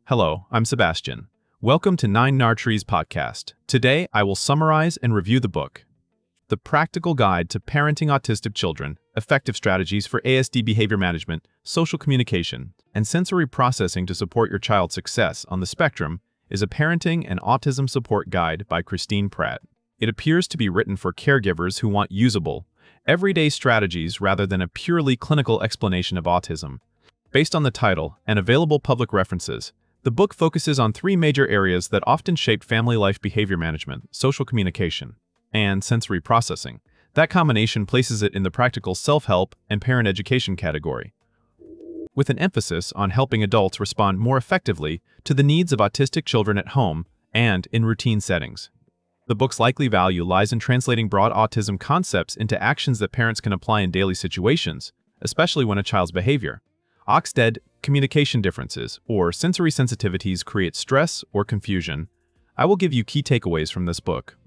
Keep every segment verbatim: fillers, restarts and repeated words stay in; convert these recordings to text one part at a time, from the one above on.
Hello, I'm Sebastian. Welcome to Nine Nartrees podcast. Today, I will summarize and review the book, The Practical Guide to Parenting Autistic Children, Effective Strategies for A S D Behavior Management, Social Communication, and Sensory Processing to Support Your Child's Success on the Spectrum, is a parenting and autism support guide by Christine Pratt. It appears to be written for caregivers who want usable, everyday strategies rather than a purely clinical explanation of autism. Based on the title and available public references, the book focuses on three major areas that often shape family life behavior management: social communication and sensory processing. That combination places it in the practical self-help and parent education category, with an emphasis on helping adults respond more effectively to the needs of autistic children at home and in routine settings. The book's likely value lies in translating broad autism concepts into actions that parents can apply in daily situations, especially when a child's behavior, Oxted, communication differences, or sensory sensitivities create stress or confusion. I will give you key takeaways from this book.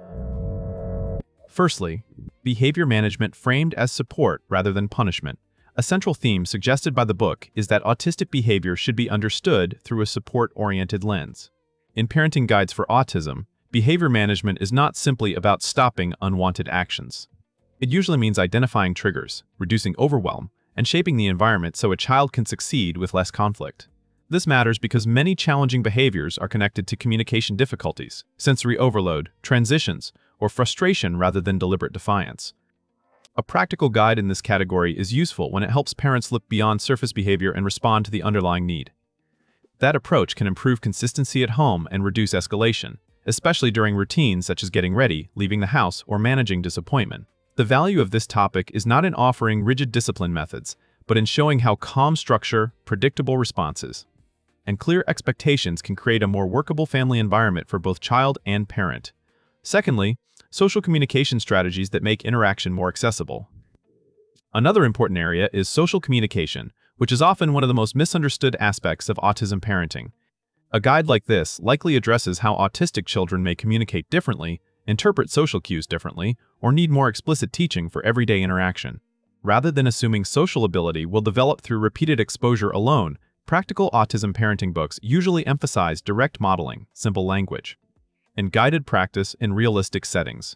Firstly, behavior management framed as support rather than punishment. A central theme suggested by the book is that autistic behavior should be understood through a support-oriented lens. In parenting guides for autism, behavior management is not simply about stopping unwanted actions. It usually means identifying triggers, reducing overwhelm, and shaping the environment so a child can succeed with less conflict. This matters because many challenging behaviors are connected to communication difficulties, sensory overload, transitions, or frustration rather than deliberate defiance. A practical guide in this category is useful when it helps parents look beyond surface behavior and respond to the underlying need. That approach can improve consistency at home and reduce escalation, especially during routines such as getting ready, leaving the house, or managing disappointment. The value of this topic is not in offering rigid discipline methods, but in showing how calm structure, predictable responses, and clear expectations can create a more workable family environment for both child and parent. Secondly, social communication strategies that make interaction more accessible. Another important area is social communication, which is often one of the most misunderstood aspects of autism parenting. A guide like this likely addresses how autistic children may communicate differently, interpret social cues differently, or need more explicit teaching for everyday interaction. Rather than assuming social ability will develop through repeated exposure alone, practical autism parenting books usually emphasize direct modeling, simple language, and guided practice in realistic settings.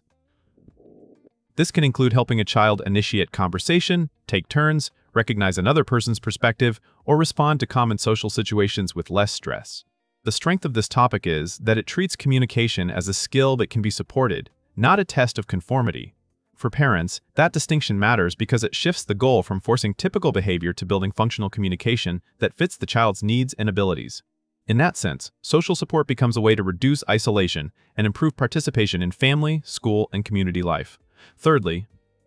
This can include helping a child initiate conversation, take turns, recognize another person's perspective, or respond to common social situations with less stress. The strength of this topic is that it treats communication as a skill that can be supported, not a test of conformity. For parents, that distinction matters because it shifts the goal from forcing typical behavior to building functional communication that fits the child's needs and abilities. In that sense, social support becomes a way to reduce isolation and improve participation in family, school, and community life. Thirdly,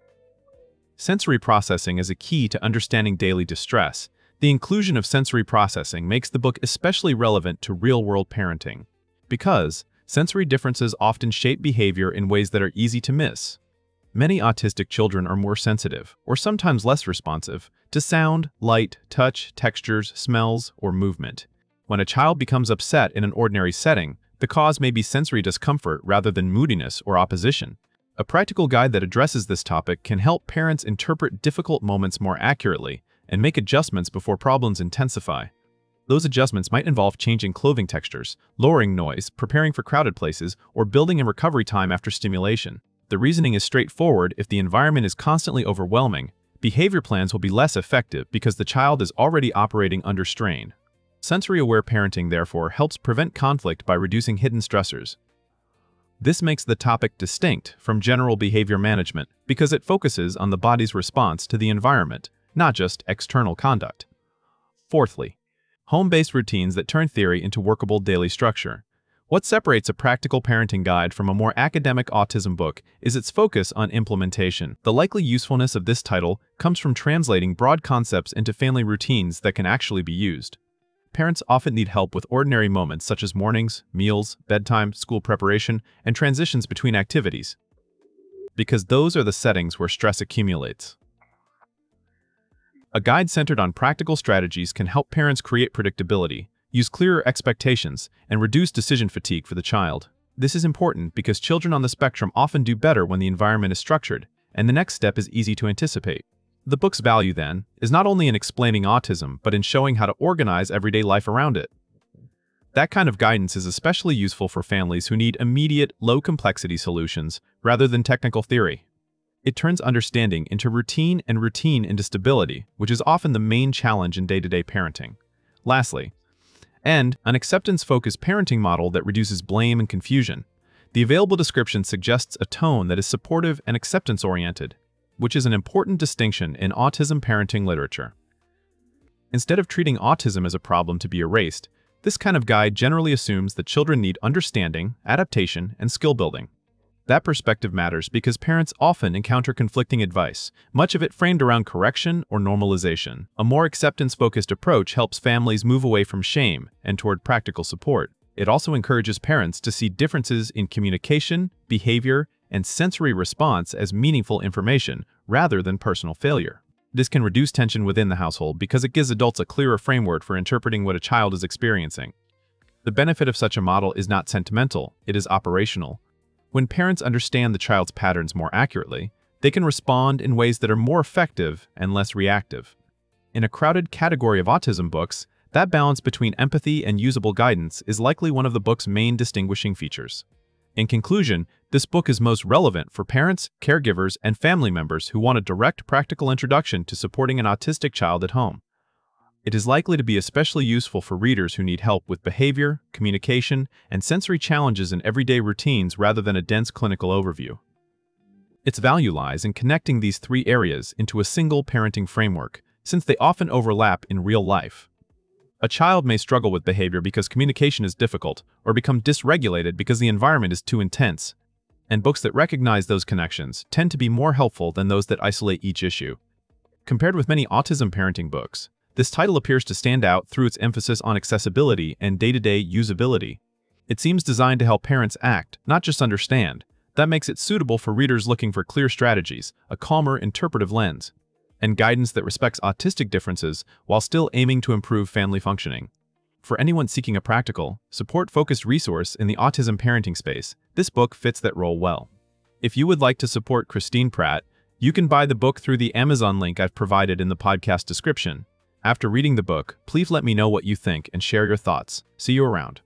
sensory processing is a key to understanding daily distress. The inclusion of sensory processing makes the book especially relevant to real-world parenting, because sensory differences often shape behavior in ways that are easy to miss. Many autistic children are more sensitive, or sometimes less responsive, to sound, light, touch, textures, smells, or movement. When a child becomes upset in an ordinary setting, the cause may be sensory discomfort rather than moodiness or opposition. A practical guide that addresses this topic can help parents interpret difficult moments more accurately and make adjustments before problems intensify. Those adjustments might involve changing clothing textures, lowering noise, preparing for crowded places, or building in recovery time after stimulation. The reasoning is straightforward. If the environment is constantly overwhelming, behavior plans will be less effective because the child is already operating under strain. Sensory-aware parenting, therefore, helps prevent conflict by reducing hidden stressors. This makes the topic distinct from general behavior management because it focuses on the body's response to the environment, not just external conduct. Fourthly, home-based routines that turn theory into workable daily structure. What separates a practical parenting guide from a more academic autism book is its focus on implementation. The likely usefulness of this title comes from translating broad concepts into family routines that can actually be used. Parents often need help with ordinary moments such as mornings, meals, bedtime, school preparation, and transitions between activities, because those are the settings where stress accumulates. A guide centered on practical strategies can help parents create predictability, use clearer expectations, and reduce decision fatigue for the child. This is important because children on the spectrum often do better when the environment is structured, and the next step is easy to anticipate. The book's value, then, is not only in explaining autism, but in showing how to organize everyday life around it. That kind of guidance is especially useful for families who need immediate, low-complexity solutions rather than technical theory. It turns understanding into routine and routine into stability, which is often the main challenge in day-to-day parenting. Lastly, and an acceptance-focused parenting model that reduces blame and confusion. The available description suggests a tone that is supportive and acceptance-oriented, which is an important distinction in autism parenting literature. Instead of treating autism as a problem to be erased, this kind of guide generally assumes that children need understanding, adaptation, and skill building. That perspective matters because parents often encounter conflicting advice, much of it framed around correction or normalization. A more acceptance-focused approach helps families move away from shame and toward practical support. It also encourages parents to see differences in communication, behavior, and sensory response as meaningful information rather than personal failure. This can reduce tension within the household because it gives adults a clearer framework for interpreting what a child is experiencing. The benefit of such a model is not sentimental, it is operational. When parents understand the child's patterns more accurately, they can respond in ways that are more effective and less reactive. In a crowded category of autism books, that balance between empathy and usable guidance is likely one of the book's main distinguishing features. In conclusion, this book is most relevant for parents, caregivers, and family members who want a direct practical introduction to supporting an autistic child at home. It is likely to be especially useful for readers who need help with behavior, communication, and sensory challenges in everyday routines rather than a dense clinical overview. Its value lies in connecting these three areas into a single parenting framework, since they often overlap in real life. A child may struggle with behavior because communication is difficult, or become dysregulated because the environment is too intense. And books that recognize those connections tend to be more helpful than those that isolate each issue. Compared with many autism parenting books, this title appears to stand out through its emphasis on accessibility and day-to-day usability. It seems designed to help parents act, not just understand. That makes it suitable for readers looking for clear strategies, a calmer interpretive lens, and guidance that respects autistic differences while still aiming to improve family functioning. For anyone seeking a practical, support-focused resource in the autism parenting space, this book fits that role well. If you would like to support Christine Pratt, you can buy the book through the Amazon link I've provided in the podcast description. After reading the book, please let me know what you think and share your thoughts. See you around.